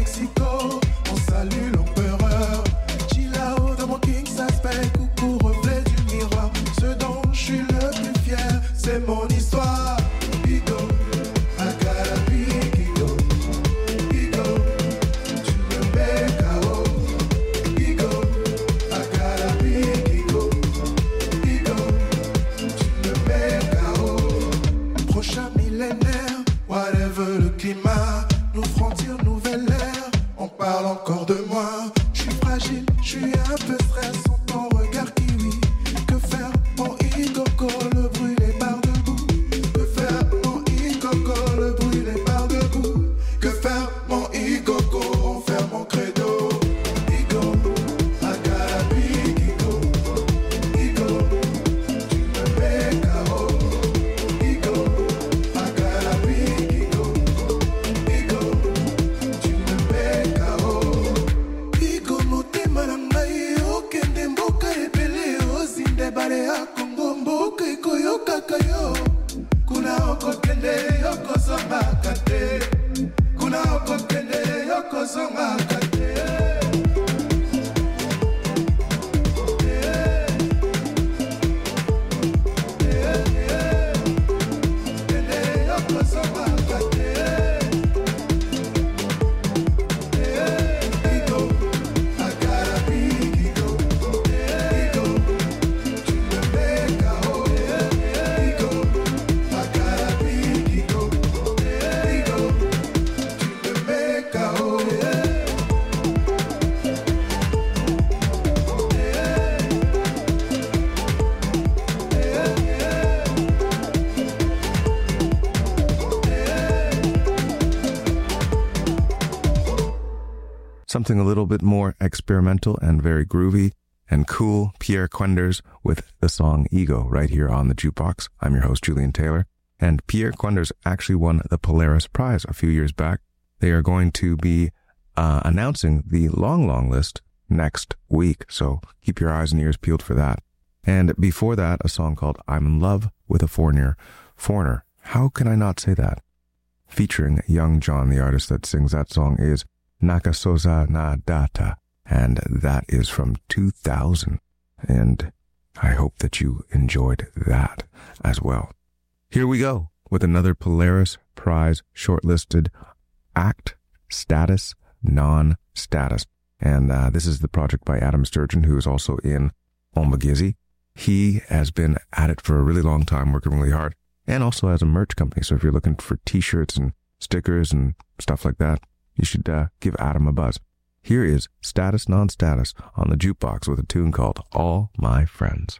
Mexico, on salue l'empereur. Chilao dans mon king, ça se paye, coucou, reflet du miroir. Ce dont je suis le plus fier, c'est mon histoire. Bigo, Akarabi, Bigo, Bigo, tu me mets KO. Bigo, Akarabi, Bigo, Bigo, tu me mets KO. Prochain millénaire, whatever le climat, nous ferons dire nouvelle ère. On parle encore de moi. Je suis fragile, je suis un peu stressant. Ton regard kiwi. Que faire mon Ikoko, le brûler par debout. Que faire mon Ikoko, le brûler par debout. Que faire mon Ikoko, on fait mon credo. Igo, Akarabi, Igo, Igo, tu me mets KO. Igo, Akarabi, Igo, Igo, tu me mets KO. Igo, motema na ngai, okende mboka ebele, ozinde bale ya Kongo, mboka ekoyokaka yo. Kuna okokende, yokozongaka te. Kuna okokende, yokozongaka te. Kende, yokozongaka te. Igo, Akarabi, Igo, Igo, tu me mets KO. Igo, Akarabi, Igo, Igo, tu me mets KO. Something a little bit more experimental and very groovy and cool. Pierre Quenders with the song Ego right here on the Jukebox. I'm your host, Julian Taylor. And Pierre Quenders actually won the Polaris Prize a few years back. They are going to be announcing the long list next week. So keep your eyes and ears peeled for that. And before that, a song called I'm in Love with a Foreigner. Foreigner. How can I not say that? Featuring Young John, the artist that sings that song is Nakasoza na Data, and that is from 2000, and I hope that you enjoyed that as well. Here we go with another Polaris Prize shortlisted act, status, non-status, and this is the project by Adam Sturgeon, who is also in Ombagizi. He has been at it for a really long time, working really hard, and also has a merch company, so if you're looking for t-shirts and stickers and stuff like that, you should give Adam a buzz. Here is Status Non-Status on the Jukebox with a tune called All My Friends.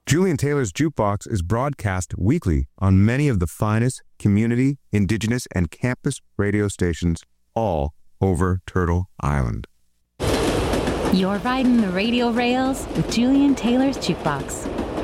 Julian Taylor's Jukebox is broadcast weekly on many of the finest community, indigenous, and campus radio stations all over Turtle Island. You're riding the radio rails with Julian Taylor's Jukebox.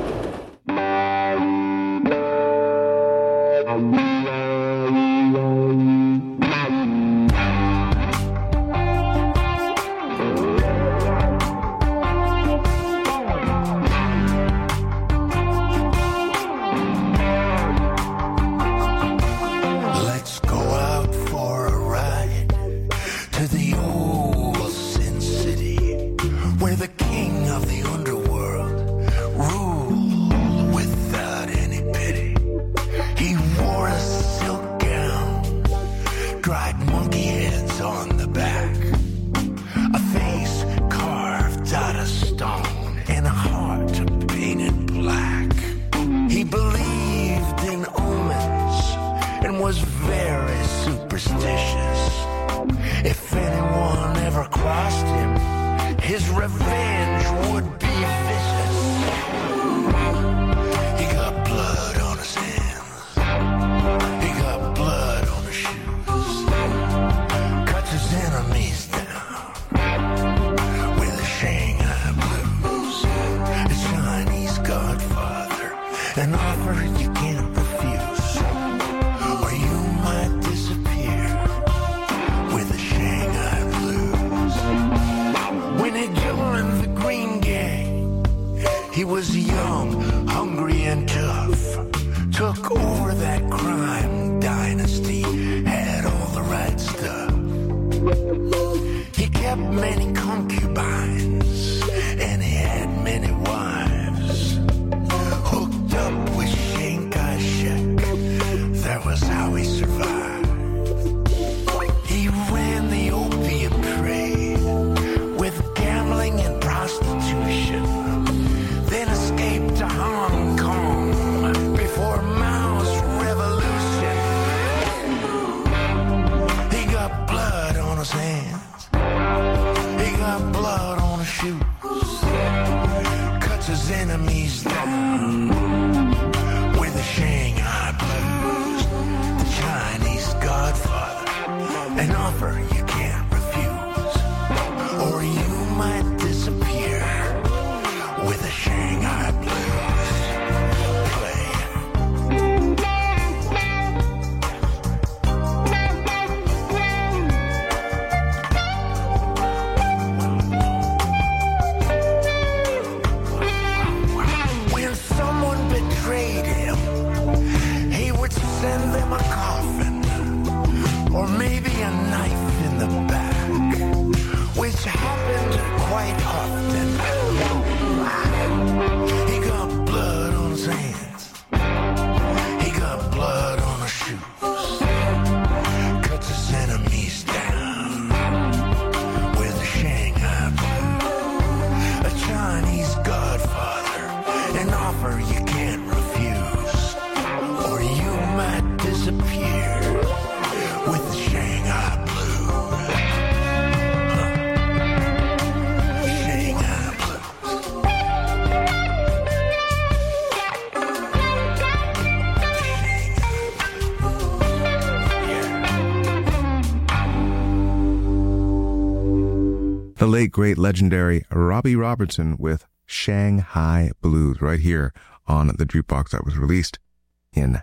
The late, great, legendary Robbie Robertson with Shanghai Blues right here on the Jukebox that was released in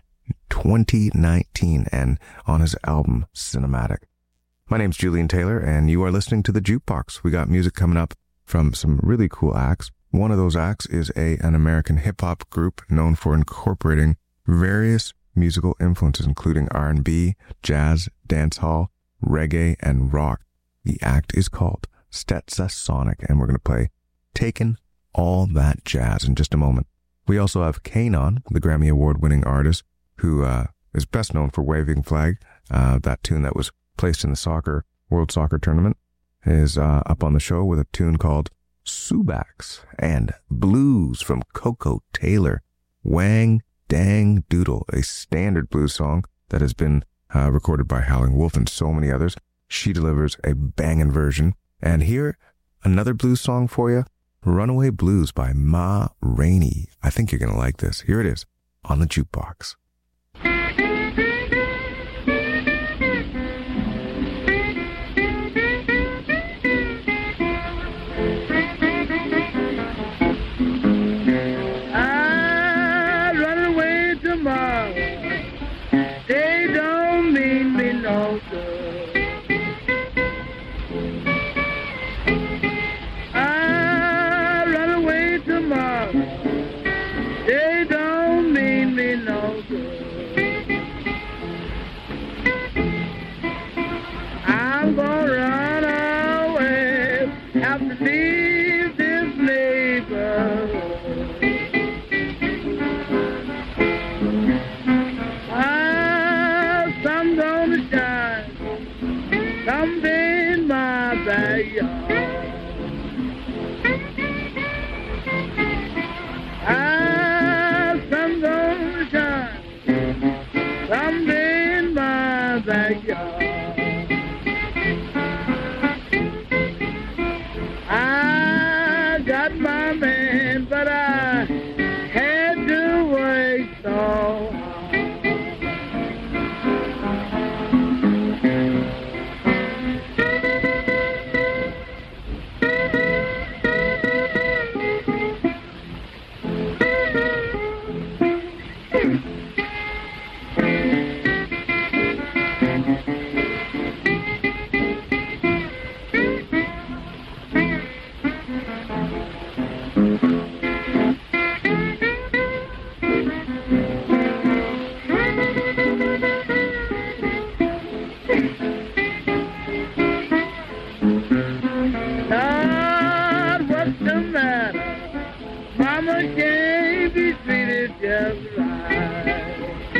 2019 and on his album Cinematic. My name's Julian Taylor and you are listening to the Jukebox. We got music coming up from some really cool acts. One of those acts is an American hip-hop group known for incorporating various musical influences including R&B, jazz, dancehall, reggae, and rock. The act is called Stetsasonic, and we're going to play Taken All That Jazz in just a moment. We also have Kanon, the Grammy Award-winning artist, who is best known for Waving Flag. That tune that was placed in the World Soccer Tournament is up on the show with a tune called Subax, and blues from Coco Taylor, Wang Dang Doodle, a standard blues song that has been recorded by Howling Wolf and so many others. She delivers a banging version. And here, another blues song for you. Runaway Blues by Ma Rainey. I think you're going to like this. Here it is on the Jukebox. I run away tomorrow. They don't mean me no good. They don't mean me no good. I'm gonna run away, have to leave this neighborhood. Sun gonna shine someday in my backyard. Sun gonna shine someday in my backyard. I got my man, but I had to wait so hard. Lord, what's the matter? Mama can't be treated just right.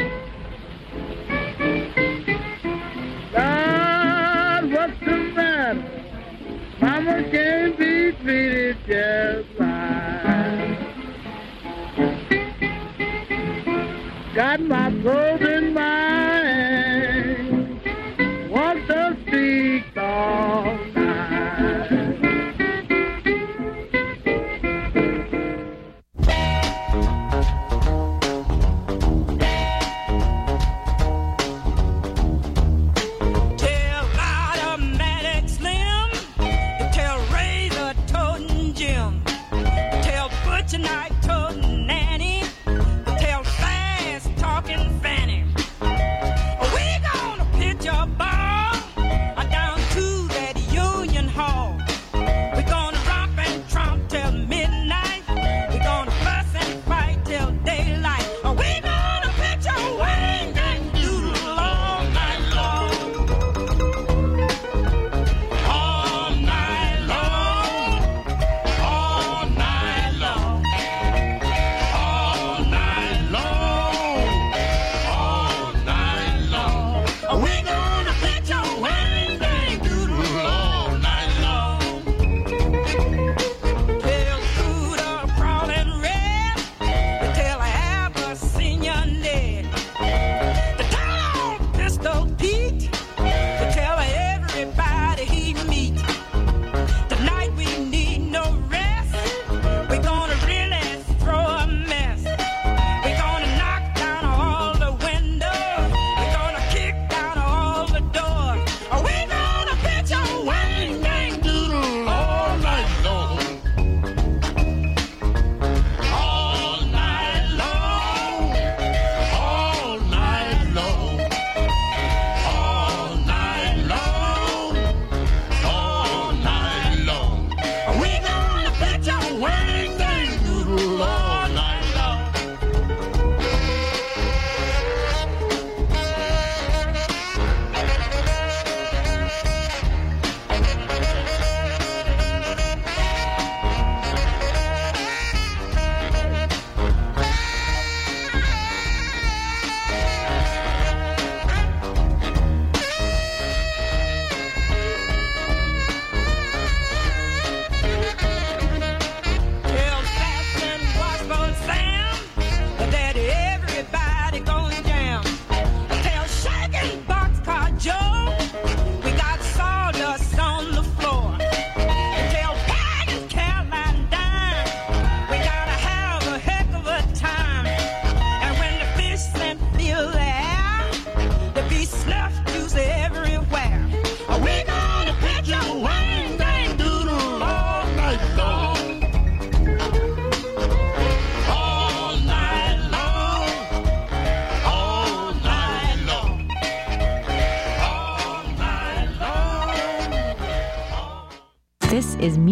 Lord, what's the matter? Mama can't be treated just right. Got my probe in my hand, want to speak all night. Tell Automatic Slim, tell Razor Toting Jim, tell Butcher Knight Toting Nanny, tell Fast Talking Fanny.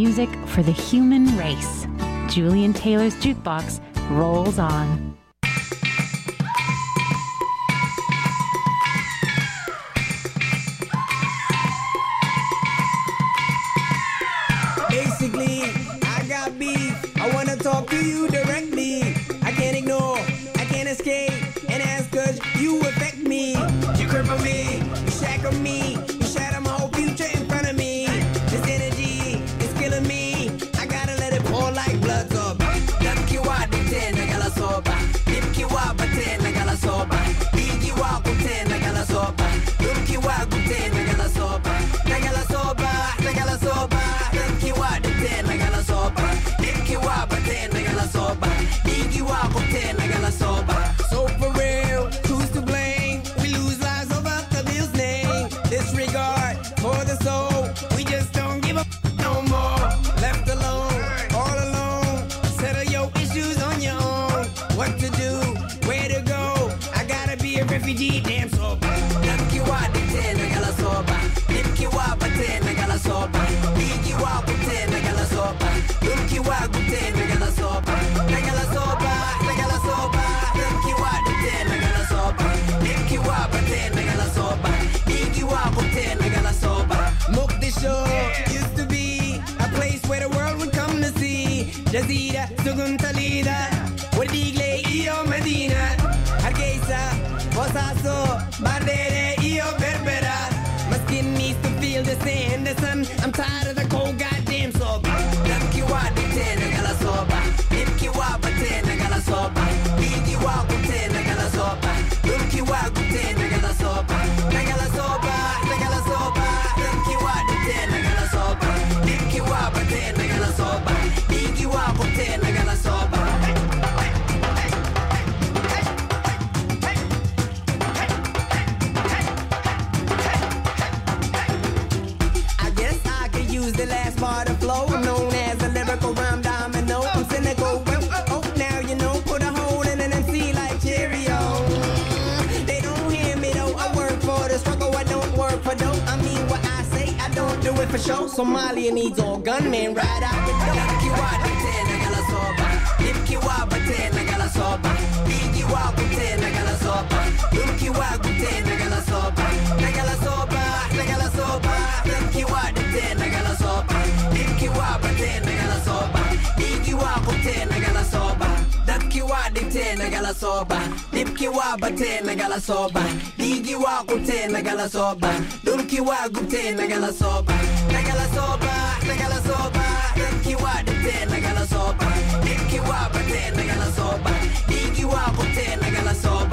music for the human race. Julian Taylor's Jukebox rolls on. Basically, I got beef. I wanna talk to you directly. I can't ignore, I can't escape, and ask 'cause you affect me. You cripple me, you shackle me, you shatter my whole future in front of me. This energy is killing me. I gotta let it pour like blood soba. Namkiwa dite nagala soba. Nimkiwa bate nagala soba. Bigiwa kute nagala soba. Lumkiwa kute nagala soba. Nagala soba, nagala soba. Namkiwa dite nagala soba. Nimkiwa bate nagala soba. Bigiwa kute nagala soba. So for real, who's to blame? We lose lives over the bill's name. Disregard for the soul. We just don't give a no more. Left alone, all alone. Settle your issues on your own. What to do? Where to go? I gotta be a refugee, damn soba. Namkiwa dite nagala soba. Nimkiwa bate nagala soba. Bigiwa kute nagala soba. Lumkiwa kute nagala soba. Nagala soba, nagala soba. Namkiwa dite nagala soba. Nimkiwa bate nagala soba. Bigiwa kute nagala soba. Mogadishu used to be a place where the world would come to see. Jazira, Suguntalida, Wadigle, Io Medina, Hargeisa, Bosaso, Bardere, Io Berbera. My skin needs to feel the sand, the sun. I'm tired of the cold goddamn soba. Namkiwa dite nagala soba. Nimkiwa bate nagala soba. Bigiwa kute nagala soba. Lumkiwa kute nagala soba. Nagala soba, nagala soba. Namkiwa dite nagala soba. Nimkiwa bate nagala soba. Bigiwa kute nagala soba. I guess I could use the last part of flow, known as a lyrical rhyme domino. I'm cynical, oh, now you know, put a hole in an MC like Cheerio. They don't hear me though, I work for the struggle, I don't work for dope. I mean what I say, I don't do it for show. Somalia needs all gunmen right out the door. Namkiwa dite nagala soba. Nimkiwa bate nagala soba. Bigiwa kute nagala soba. Lumkiwa kute nagala soba. Nagala soba, nagala soba. Namkiwa dite nagala soba. Nimkiwa bate nagala soba. Bigiwa kute nagala soba. Namkiwa dite nagala soba. Nimkiwa bate nagala soba. Bigiwa kute nagala soba. Lumkiwa kute nagala soba. Nagala soba, nagala soba. Namkiwa dite nagala soba. Nimkiwa bate nagala soba. Bigiwa kute nagala soba.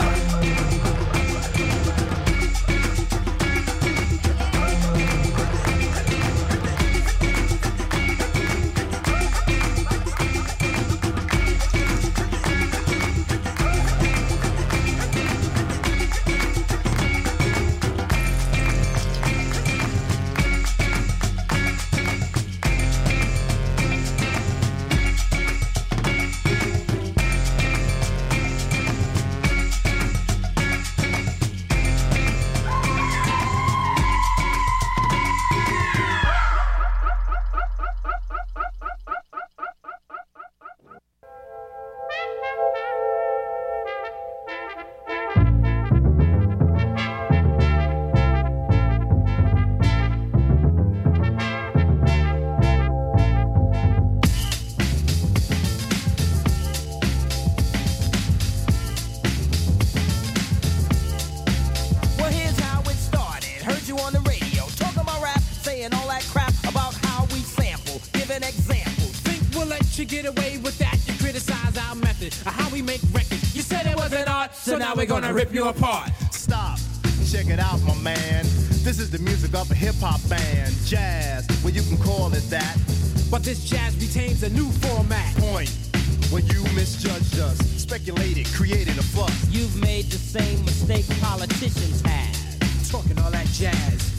Well, here's how it started. Heard you on the radio, talking about rap, saying all that crap about how we sample, giving examples. Think we'll let you get away with that? You criticize our method of how we make records. You said it wasn't art, so now we're gonna rip you apart. Stop. Check it out, my man. This is the music of a hip-hop band. Jazz, well, you can call it that. But this jazz retains a new format. Point. When you misjudged us, speculated, created a fuss. You've made the same mistake politicians have. Talking all that jazz.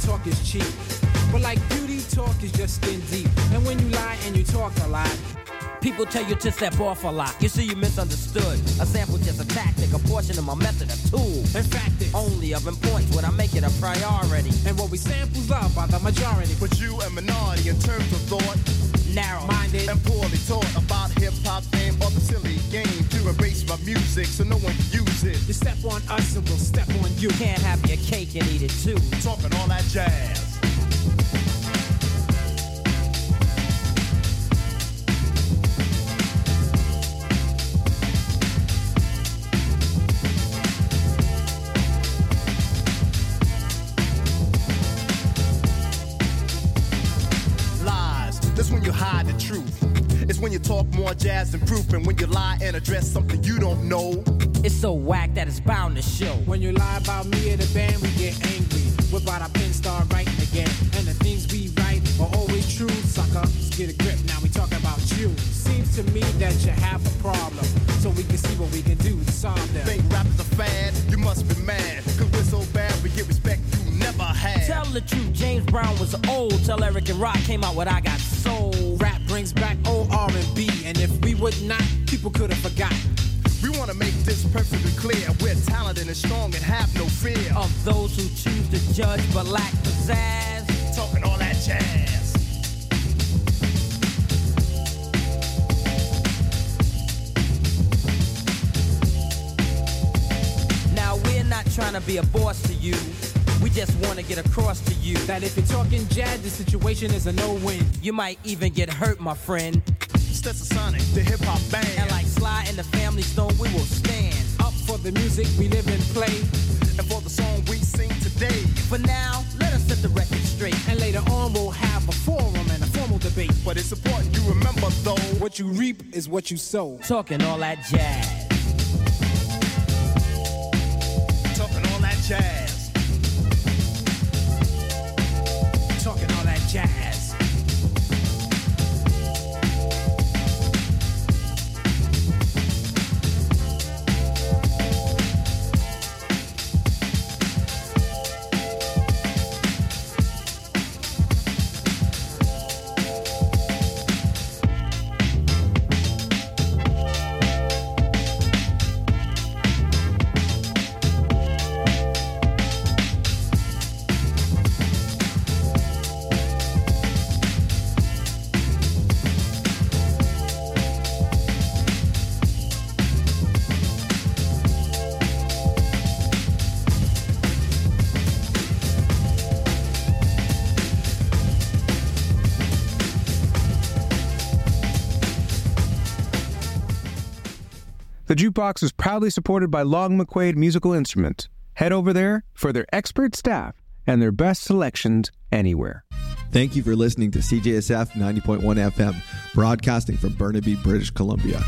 talk is cheap. But like beauty, talk is just skin deep. And when you lie and you talk a lot, people tell you to step off a lot. You see, you misunderstood. A sample just a tactic, a portion of my method, a tool. In fact, it's only of importance when I make it a priority. And what we samples love by the majority. But you a minority in terms of thought, narrow-minded and poorly taught about hip-hop fame or the silly game to erase my music so no one can use it. You step on us and we'll step on you. Can't have your cake and eat it too. Talking all that jazz. That's when you hide the truth. It's when you talk more jazz than proof. And when you lie and address something you don't know. It's so whack that it's bound to show. When you lie about me and the band, we get angry. Whip out our pen, start writing again. And the things we write are always true. Sucker, just get a grip, now we talking about you. Seems to me that you have a problem. So we can see what we can do to solve them. Think rap is a fad? You must be mad. Cause we're so bad, we get respect you never had. Tell the truth, James Brown was old. Tell Eric and Rock came out with I Got Soul. Rap brings back old R&B. And if we would not, people could have forgotten. We want to make this perfectly clear. We're talented and strong and have no fear of those who choose to judge but lack pizzazz. Talking all that jazz. Now we're not trying to be a boss to you. We just want to get across to you that if you're talking jazz, the situation is a no-win. You might even get hurt, my friend. Stetsasonic, the hip-hop band. And like Sly and the Family Stone, we will stand up for the music we live and play. And for the song we sing today. For now, let us set the record straight. And later on, we'll have a forum and a formal debate. But it's important you remember, though, what you reap is what you sow. Talking all that jazz. Talking all that jazz. Talking all that jazz. The Jukebox is proudly supported by Long McQuaid Musical Instruments. Head over there for their expert staff and their best selections anywhere. Thank you for listening to CJSF 90.1 FM, broadcasting from Burnaby, British Columbia.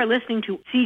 listening to